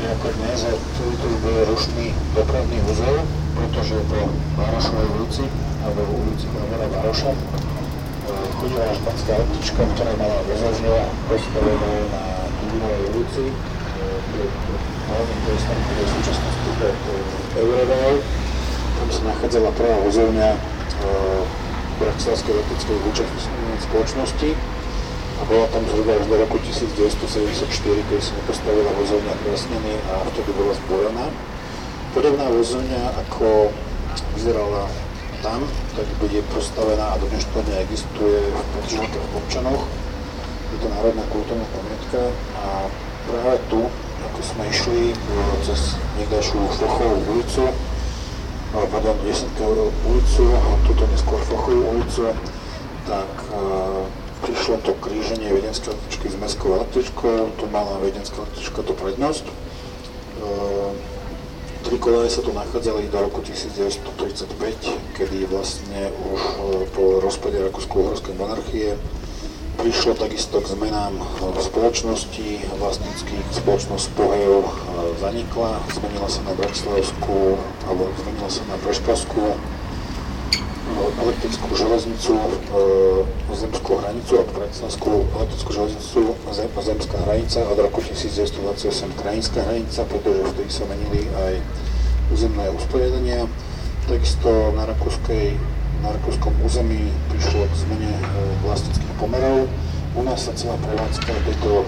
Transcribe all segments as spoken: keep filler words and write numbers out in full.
ako dnes, a tu, tu bude rušný dopravný úzel, pretože po Várošovej ulici, alebo ulici Klavera Vároša, chodila až panská električka, ktorá mala vozovňu a postavenú na Dubinovej ulici, hlavne to je tam, kde je súčasnosti pred Euroval. Tam sa nachádzala prvá vozovňa Bratislavskej elektrickej účastnej spoločnosti a bola tam zhruba až do roku devätnásťsedemdesiatštyri, keď sa postavila vozovňa Krasneny a vtedy bola zborená. Podobná vozovňa, ako vyzerala tam, tak bude postavená a do dnešného dňa existuje v Petržalke v Popčanoch. Je to národná kultúrna pamiatka a práve tu, ako sme išli cez niekdajšiu Fochovú ulicu, pardon, Jesenkovú ulicu, tuto neskôr Fochovú ulicu, tak uh, prišlo to kríženie viedenskej električky s mestskou električkou, tu mala viedenská električka tú prednosť. Uh, Tri kolaje sa tu nachádzali do roku devätnásťtridsaťpäť, kedy vlastne už po rozpade Rakúsko-uhorskej monarchie prišlo takisto k zmenám v spoločnosti vlastníckych. Spoločnosť Pohev zanikla, zmenila sa na Bratislavskú, alebo zmenila sa na Preškovskú elektrickú železnicu, zemskú hranicu a Bratislavskú elektrickú železnicu zem, zemská hranica od roku devätnásťdvadsaťosem krajinská hranica, pretože vtedy sa menili aj územné usporiadania. Takisto na rakúskej na rakúskom území prišlo k zmene vlastníckych pomerov. U nás sa celá prevádzka tejto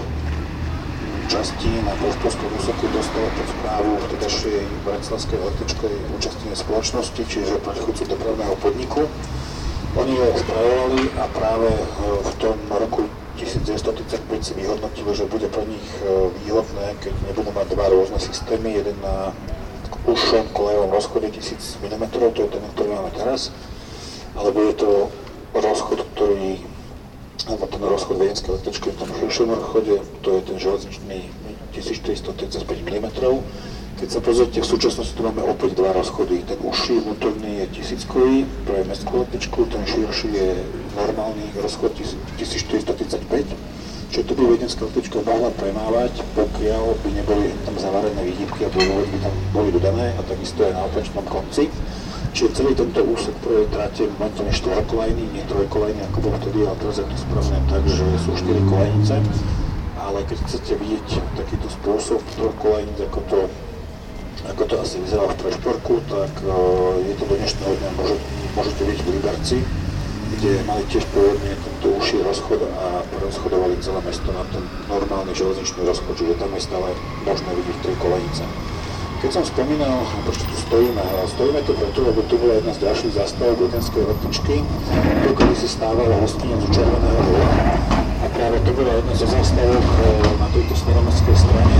časti na Preškovskom úseku dostala pod správu vtedajšej bratislavskej elektrickej účastnej spoločnosti, čiže predchodcu dopravného podniku. Oni ho spravovali a práve v tom roku devätnásťtridsaťpäť si vyhodnotili, že bude pre nich výhodné, keď nebudú mať dva rôzne systémy, jeden na užšom kolejovom rozchode tisíc milimetrov, to je ten, ktorý máme teraz, alebo je to rozchod, ktorý alebo ten rozchod viedenskej električky v tom širšom rozchode, to je ten železničný tisícštyristotridsaťpäť milimetrov. Keď sa pozrite, v súčasnosti tu máme opäť dva rozchody. Ten užší vnútorný je tisíckový pre mestskú električku, ten širší je normálny rozchod tisícštyristotridsaťpäť. Čiže tu by viedenská električka mohla premávať, pokiaľ by neboli tam zavarené výhybky a boli by tam boli dodané a takisto aj na opačnom konci. Čiže celý tento úsek prvej trate momentálne štvorkolajný, nie trojkolajný, ako bol vtedy, ale teraz je to spravené tak, že sú štyri kolajnice. Ale keď chcete vidieť takýto spôsob trojkolajnic, ako to, ako to asi vyzerá v Prešporku, tak uh, je to do dnešného dňa, môže, môžete vidieť v Liberci, kde mali tiež pôvodne tento užší rozchod a rozchodovali celé mesto na ten normálny železničný rozchod, čiže tam je stále možné vidieť tri kolajnice. Keď som spomínal, prečo tu stojíme, stojíme tu preto, lebo tu bola jedna z ďalších zástavok viedenskej električky, kedy si stávala hostinec z Červeného Vola a práve to bola jedna zo zástavok na tejto staromestskej strane,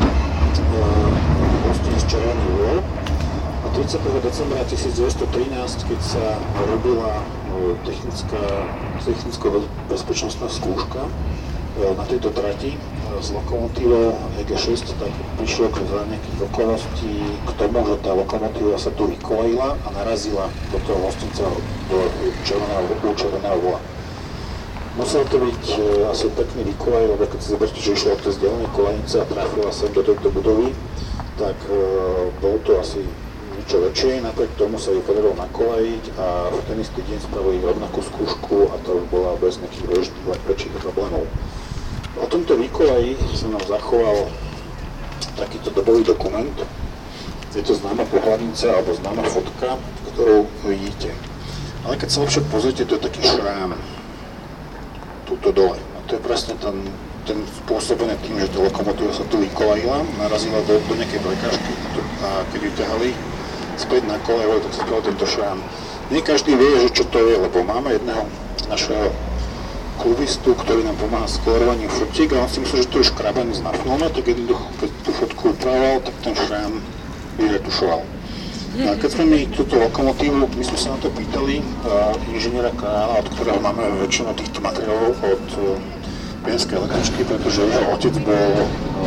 hostinec Červený Vol. A tridsiateho decembra devätnásťtrinásť, keď sa robila technická, technicko-bezpečnostná skúška na tejto trati s lokomotívou é gé šesť, tak prišlo k za nejakých okolností k tomu, že tá lokomotíva sa tu vykolejila a narazila do toho hostinca do Červeného, Červeného Vola. Musel to byť e, asi pekný výkolej, lebo keď si zoberte, že išlo od tej vzdialenej kolajnice a trafila sem do tejto budovy, tak e, bol to asi niečo väčšie, napriek tomu sa ju podarilo nakolejiť a v ten istý deň spravili rovnakú skúšku a to bola bez nejakých väčších problémov. O tomto výkolaji sa nám zachoval takýto dobový dokument. Je to známa pohľadnica alebo známa fotka, ktorú vidíte. Ale keď sa však pozrite, to je taký šrám tuto dole. A to je presne ten, ten spôsobený tým, že tá lokomotíva sa tu vykolajila, narazila do, do nejakej prekážky a keď ju ťahali späť na koleje, tak sa spravil tento šrám. Nie každý vie, že čo to je, lebo máme jedného našeho klubistu, ktorý nám pomáha s kolorovaním fotiek a on si myslel, že to je škrabaný z naflona, tak jednoducho, keď tú fotku upravoval, tak ten šrám vyretušoval. No a keď sme my túto lokomotívu, my sme sa na to pýtali uh, inžiniera Krála, od ktorého máme väčšinu týchto materiálov od uh, viedenskej električky, pretože jeho otec bol uh,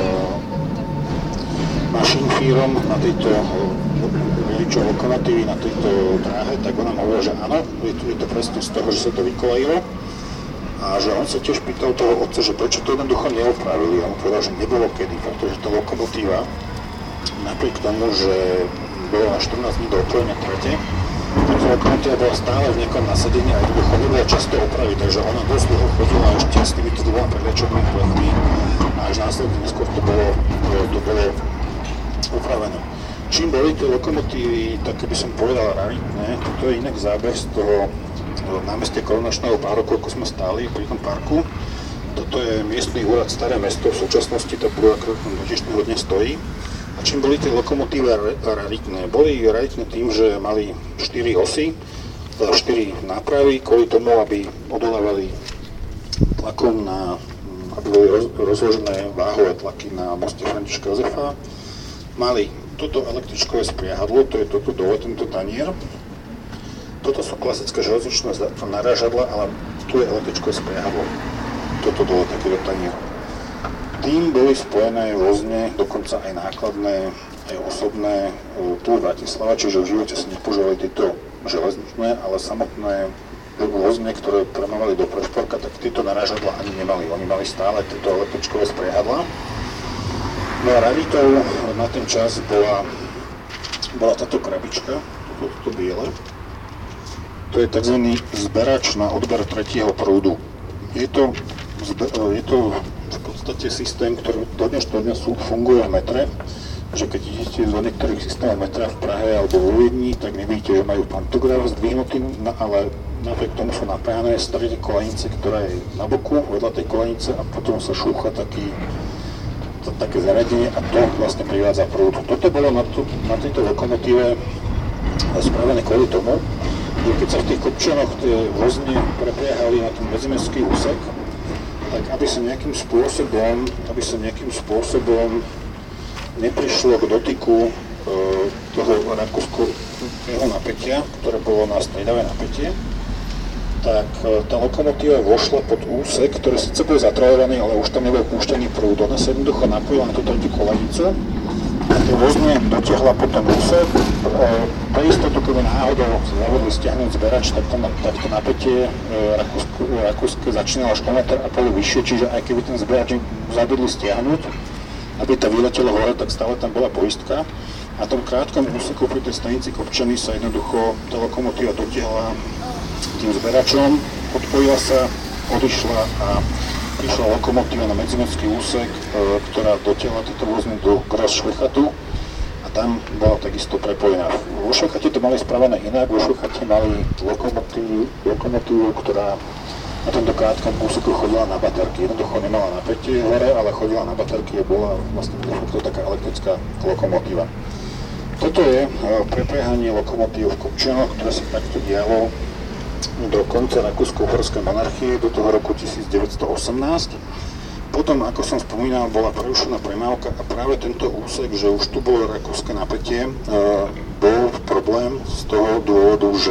mašinfírom na tejto vodičov lokomotívy, na tejto dráhe, tak on nám hovoril, že áno, je to, je to presne z toho, že sa to vykolajilo. A že on sa tiež pýtal toho otca, že prečo to jednoducho neopravili. A on povedal, že nebolo kedy, pretože tá lokomotíva napriek tomu, že bolo na štrnásť dní do odpojenia trate, tak lokomotíva bola stále v nejakom nasadení a jednoducho nebolo často opravy, takže ona dosť dlho chodila ešte s týmito dvoma predliačovými plechmi a až následne neskôr to bolo, to bolo upravené. Čím boli tie lokomotívy, tak keby som povedal raritné, toto je inak záber z toho námestia Korunočného páru, koľko sme stáli pri tom parku. Toto je miestny úrad Staré mesto, v súčasnosti tá budova do dnešného dňa stojí. A čím boli tie lokomotívy raritné? Boli raritné tým, že mali štyri osy, štyri nápravy, kvôli tomu, aby odolávali tlakom na, aby boli roz, rozložené váhové tlaky na moste Františka Jozefa. Mali toto električkové spriahadlo, to je toto dole, tento tanier. Toto sú klasické železničné narážadla, ale tu je električkové spriahadlo. Toto dole, takýto tanier. Tým boli spojené vozne, dokonca aj nákladné, aj osobné, tu v Bratislava, čiže v živote sa nepoužívali tieto železničné, ale samotné vozne, ktoré premávali do Prešporka, tak tieto narážadla ani nemali. Oni mali stále tieto električkové spriehadla. No a raritou na ten čas bola, bola táto krabička, toto, toto biele. To je tzv. Zberač na odber tretieho prúdu. Je to, je to v podstate systém, ktorý do dnešného dňa funguje v metre, že keď idete do niektorých systémov metra v Prahe alebo vo Viedni, tak nevidíte, že majú pantograf zdvihnutý, ale napriek tomu sú napájané z tretej kolenice, ktorá je na boku, vedľa tej kolenice a potom sa šúcha taký, to, také zariadenie a to vlastne privádza prúd. Toto bolo na, tu, na tejto lokomotíve spravené kvôli tomu, že keď sa v tých kopčanoch tie vozne prepriehali na ten medzimestský úsek, tak aby sa nejakým spôsobom, aby sa nejakým spôsobom neprišlo k dotyku e, toho rakúskeho napätia, ktoré bolo na striedavé napätie, tak e, tá lokomotíva vošla pod úsek, ktorý síce bol zatrojovaný, ale už tam nebol púšťaný prúd. Ona sa jednoducho napojila na tú tretiu kolenicu a tie vozne dotiahla pod ten úsek. E, pre istotu, keby náhodou zavodli stiahnuť zberač, tak to, tak to napätie e, rakúske začínalo až o meter a pol vyššie, čiže aj keby ten zberač zabudli stiahnuť, aby to vyletelo hore, tak stále tam bola poistka. A v tom krátkom úseku pri tej stanici Kopčany sa jednoducho tá lokomotíva dotiahla tým zberačom, odpojila sa, odišla a prišla lokomotíva na medzimestský úsek, e, ktorá dotiahla tieto vozne do Gross-Schwechatu a tam bola takisto prepojená. Vo Švechate to mali spravené inak, vo Švechate mali lokomotívu, lokomotívu, ktorá na tomto krátkom úseku chodila na baterky. Jednoducho nemala napätie hore, ale chodila na baterky a bola vlastne de facto taká elektrická lokomotíva. Toto je prepriehanie lokomotív v Kopčanoch, ktoré sa takto dialo do konca rakúsko-uhorskej monarchie, do toho roku devätnásť osemnásť. Potom, ako som spomínal, bola prerušená premávka a práve tento úsek, že už tu bolo rakúske napätie, bol problém z toho dôvodu, že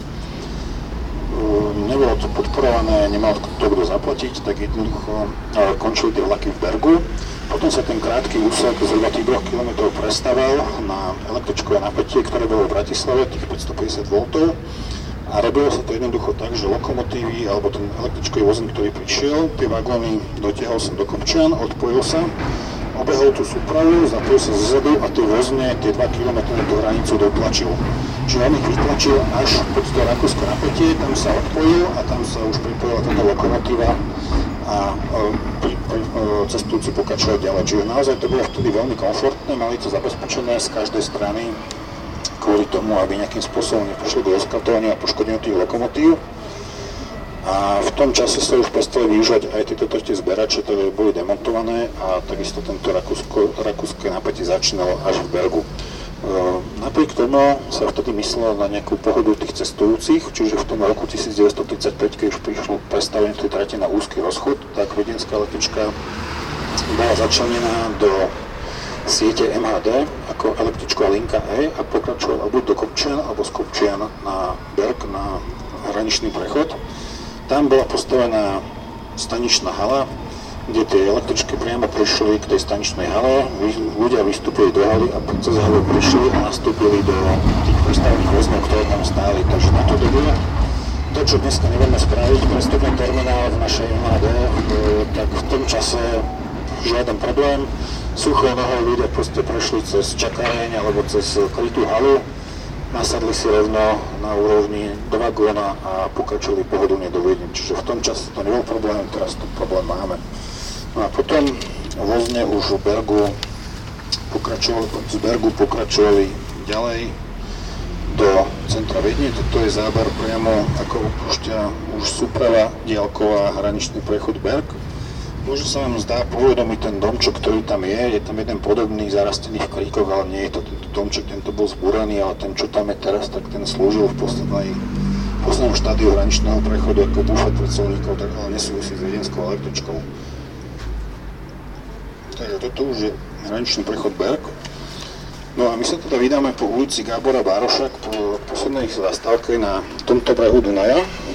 nebolo to podporované, nemal to kto zaplatiť, tak jednoducho končili tie vlaky v Bergu. Potom sa ten krátky úsek zhruba tých dvoch kilometrov prestavil na električkové napätie, ktoré bolo v Bratislave, tých päťstopäťdesiat voltov. A robilo sa to jednoducho tak, že lokomotívy alebo ten električkový vozík, ktorý prišiel, tie vagóny dotiahol som do Kopčan, odpojil sa, obehol tú súpravu, zapojil sa zezadu a tie vozne tie dva kilometre do hranicu dotlačil. Čiže on ich vytlačil až pod to rakúske napätie, tam sa odpojil a tam sa už pripojila táto lokomotíva a pri, pri, cestujúci pokračovali ďalej. Čiže naozaj to bolo vtedy veľmi komfortné, mali to zabezpečené z každej strany kvôli tomu, aby nejakým spôsobom neprišlo do rozkartovania a poškodenia tých lokomotív. A v tom čase sa už prestali využívať aj tieto tretie zberače, ktoré boli demontované a takisto tento rakúske napätie začínalo až v Bergu. E, napriek tomu sa vtedy myslelo na nejakú pohodu tých cestujúcich, čiže v tom roku devätnásť tridsaťpäť, keď už prišlo prestavenie tej trate na úzky rozchod, tak viedenská električka bola začlenená do siete em há dé ako električková linka E a pokračovala buď do Kopčian alebo z Kopčian na Berg, na hraničný prechod. Tam bola postavená staničná hala, kde tie električky priamo prišli k tej staničnej hale, ľudia vystúpili do haly a cez halu prišli a nastúpili do tých pristavených vozňov, ktoré tam stáli. Takže na to dobu, to čo dneska nevieme spraviť, prestupný terminál v našej em há dé, tak v tom čase žiaden problém. suché nohou ľudia proste prešli cez čakáreň alebo cez krytú halu, nasadli si rovno na úrovni do vagóna a pokračovali pohodlne do Viedne. Čiže v tom čase to nebol problém, teraz ten problém máme. No a potom vozne už v Bergu pokračovali, z Bergu pokračovali ďalej do centra Viedne. Toto je záber priamo, ako opúšťa už súprava diaľková hraničný prechod Berg. Možno sa vám zdá povedomý ten domček, ktorý tam je, je tam jeden podobný zarastený v kríkoch, ale nie je to tento domček, tento bol zbúraný, ale ten, čo tam je teraz, tak ten slúžil v poslednej, v poslednom štádiu hraničného prechodu ako bufet pre colníkov, tak ale nesúvisí s viedenskou električkou. Takže toto už je hraničný prechod Berg. No a my sa teda vydáme po ulici Gábora Bároša po poslednej zastávke na tomto brehu Dunaja.